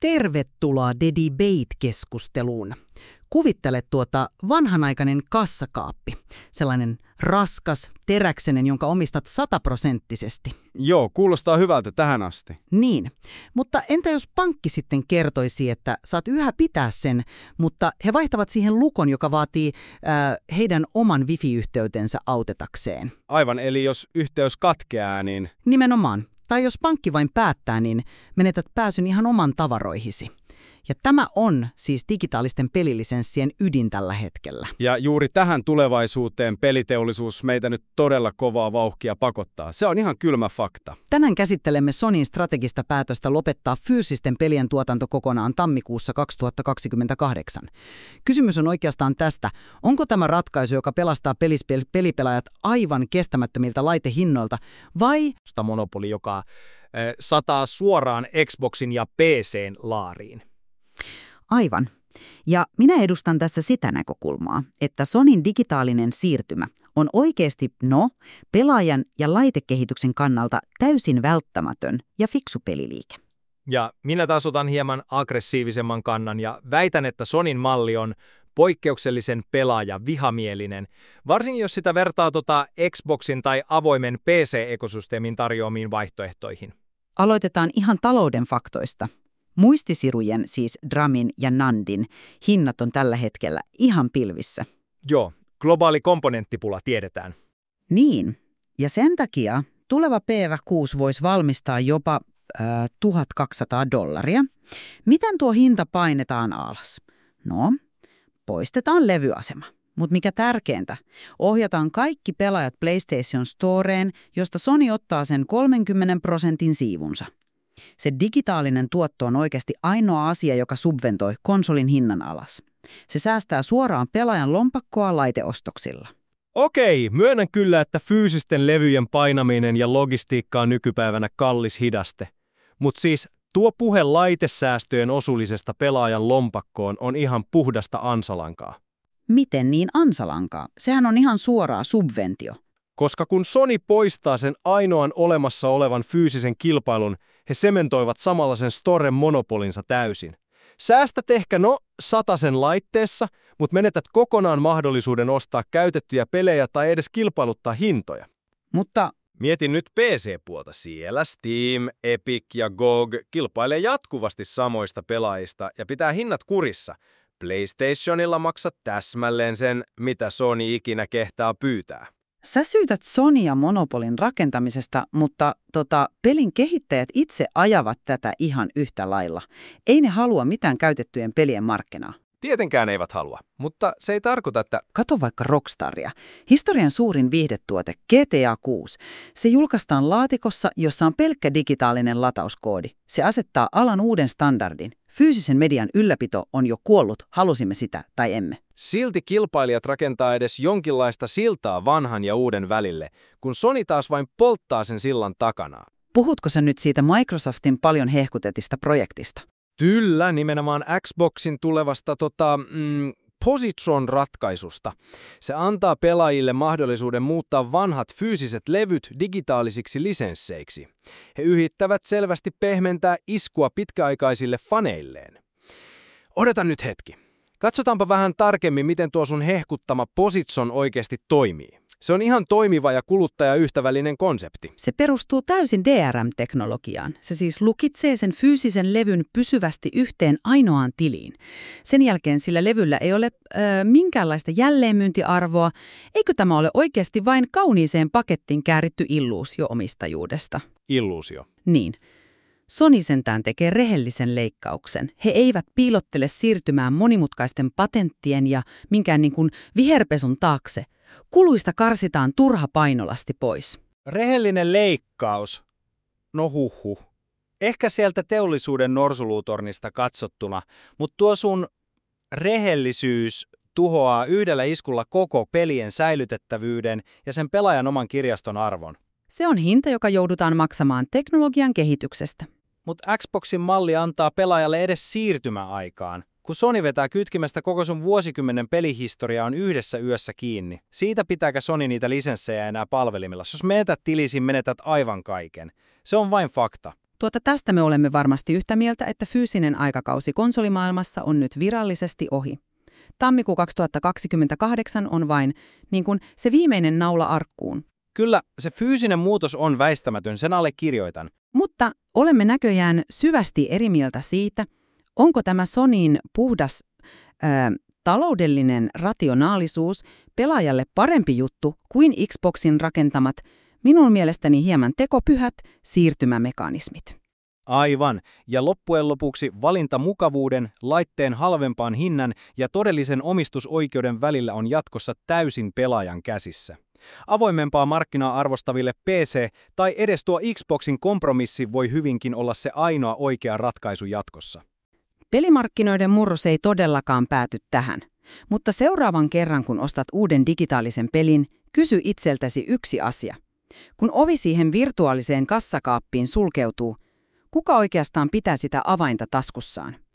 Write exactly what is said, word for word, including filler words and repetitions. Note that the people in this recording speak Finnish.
Tervetuloa The Debate-keskusteluun. Kuvittele tuota vanhanaikainen kassakaappi, sellainen raskas, teräksenen, jonka omistat sataprosenttisesti. Joo, kuulostaa hyvältä tähän asti. Niin, mutta entä jos pankki sitten kertoisi, että saat yhä pitää sen, mutta he vaihtavat siihen lukon, joka vaatii äh, heidän oman wifi-yhteytensä autetakseen? Aivan, eli jos yhteys katkeaa, niin... Nimenomaan. Tai jos pankki vain päättää, niin menetät pääsyn ihan oman tavaroihisi. Ja tämä on siis digitaalisten pelilisenssien ydin tällä hetkellä. Ja juuri tähän tulevaisuuteen peliteollisuus meitä nyt todella kovaa vauhkia pakottaa. Se on ihan kylmä fakta. Tänään käsittelemme Sonyn strategista päätöstä lopettaa fyysisten pelien tuotanto kokonaan tammikuussa kaksituhattakaksikymmentäkahdeksan. Kysymys on oikeastaan tästä, onko tämä ratkaisu, joka pelastaa pelispel- pelipelaajat aivan kestämättömiltä laitehinnoilta, vai monopoli, joka äh, sataa suoraan Xboxin ja P C:n laariin. Aivan. Ja minä edustan tässä sitä näkökulmaa, että Sonyn digitaalinen siirtymä on oikeasti, no, pelaajan ja laitekehityksen kannalta täysin välttämätön ja fiksu peliliike. Ja minä taas otan hieman aggressiivisemman kannan ja väitän, että Sonyn malli on poikkeuksellisen pelaaja-vihamielinen, varsinkin jos sitä vertaa tota Xboxin tai avoimen P C-ekosysteemin tarjoamiin vaihtoehtoihin. Aloitetaan ihan talouden faktoista. Muistisirujen, siis Dramin ja Nandin, hinnat on tällä hetkellä ihan pilvissä. Joo, globaali komponenttipula tiedetään. Niin, ja sen takia tuleva P V kuusi voisi valmistaa jopa äh, tuhatkaksisataa dollaria. Miten tuo hinta painetaan alas? No, poistetaan levyasema. Mutta mikä tärkeintä, ohjataan kaikki pelaajat PlayStation Storeen, josta Sony ottaa sen kolmenkymmenen prosentin siivunsa. Se digitaalinen tuotto on oikeasti ainoa asia, joka subventoi konsolin hinnan alas. Se säästää suoraan pelaajan lompakkoa laiteostoksilla. Okei, myönnän kyllä, että fyysisten levyjen painaminen ja logistiikka on nykypäivänä kallis hidaste. Mutta siis tuo puhe laitesäästöjen osullisesta pelaajan lompakkoon on ihan puhdasta ansalankaa. Miten niin ansalankaa? Sehän on ihan suoraa subventio. Koska kun Sony poistaa sen ainoan olemassa olevan fyysisen kilpailun, he sementoivat samalla sen storen monopolinsa täysin. Säästät ehkä no satasen laitteessa, mutta menetät kokonaan mahdollisuuden ostaa käytettyjä pelejä tai edes kilpailuttaa hintoja. Mutta mietin nyt P C-puolta. Siellä Steam, Epic ja G O G kilpailee jatkuvasti samoista pelaajista ja pitää hinnat kurissa. PlayStationilla maksat täsmälleen sen, mitä Sony ikinä kehtaa pyytää. Sä syytät Sonya monopolin rakentamisesta, mutta tota, pelin kehittäjät itse ajavat tätä ihan yhtä lailla. Ei ne halua mitään käytettyjen pelien markkinaa. Tietenkään eivät halua, mutta se ei tarkoita, että... Kato vaikka Rockstaria. Historian suurin viihdetuote G T A kuusi. Se julkaistaan laatikossa, jossa on pelkkä digitaalinen latauskoodi. Se asettaa alan uuden standardin. Fyysisen median ylläpito on jo kuollut, halusimme sitä tai emme. Silti kilpailijat rakentaa edes jonkinlaista siltaa vanhan ja uuden välille, kun Sony taas vain polttaa sen sillan takana. Puhutko sä nyt siitä Microsoftin paljon hehkutetista projektista? Kyllä, nimenomaan Xboxin tulevasta tota, mm, Positron-ratkaisusta. Se antaa pelaajille mahdollisuuden muuttaa vanhat fyysiset levyt digitaalisiksi lisensseiksi. He yrittävät selvästi pehmentää iskua pitkäaikaisille faneilleen. Odota nyt hetki. Katsotaanpa vähän tarkemmin, miten tuo sun hehkuttama Positron oikeasti toimii. Se on ihan toimiva ja kuluttajaystävällinen konsepti. Se perustuu täysin D R M-teknologiaan. Se siis lukitsee sen fyysisen levyn pysyvästi yhteen ainoaan tiliin. Sen jälkeen sillä levyllä ei ole äh, minkäänlaista jälleenmyyntiarvoa. Eikö tämä ole oikeasti vain kauniiseen pakettiin kääritty illuusio omistajuudesta? Illuusio. Niin. Sony sentään tekee rehellisen leikkauksen. He eivät piilottele siirtymään monimutkaisten patenttien ja minkään niin kuin viherpesun taakse. Kuluista karsitaan turha painolasti pois. Rehellinen leikkaus? No huhhuh. Ehkä sieltä teollisuuden norsuluutornista katsottuna, mutta tuo sun rehellisyys tuhoaa yhdellä iskulla koko pelien säilytettävyyden ja sen pelaajan oman kirjaston arvon. Se on hinta, joka joudutaan maksamaan teknologian kehityksestä. Mutta Xboxin malli antaa pelaajalle edes siirtymäaikaan. Kun Sony vetää kytkimestä koko sun vuosikymmenen pelihistoria on yhdessä yössä kiinni. Siitä pitääkö Sony niitä lisenssejä enää palvelimilla. Jos menetät tilisiin, menetät aivan kaiken. Se on vain fakta. Tuota tästä me olemme varmasti yhtä mieltä, että fyysinen aikakausi konsolimaailmassa on nyt virallisesti ohi. Tammikuu kaksituhattakaksikymmentäkahdeksan on vain niin kuin se viimeinen naula arkkuun. Kyllä, se fyysinen muutos on väistämätön, sen alle kirjoitan. Mutta olemme näköjään syvästi eri mieltä siitä, onko tämä Sonyin puhdas ää, taloudellinen rationaalisuus pelaajalle parempi juttu kuin Xboxin rakentamat, minun mielestäni hieman tekopyhät siirtymämekanismit. Aivan, ja loppujen lopuksi valinta mukavuuden, laitteen halvempaan hinnan ja todellisen omistusoikeuden välillä on jatkossa täysin pelaajan käsissä. Avoimempaa markkinaa arvostaville P C tai edes tuo Xboxin kompromissi voi hyvinkin olla se ainoa oikea ratkaisu jatkossa. Pelimarkkinoiden murros ei todellakaan pääty tähän, mutta seuraavan kerran kun ostat uuden digitaalisen pelin, kysy itseltäsi yksi asia. Kun ovi siihen virtuaaliseen kassakaappiin sulkeutuu, kuka oikeastaan pitää sitä avainta taskussaan?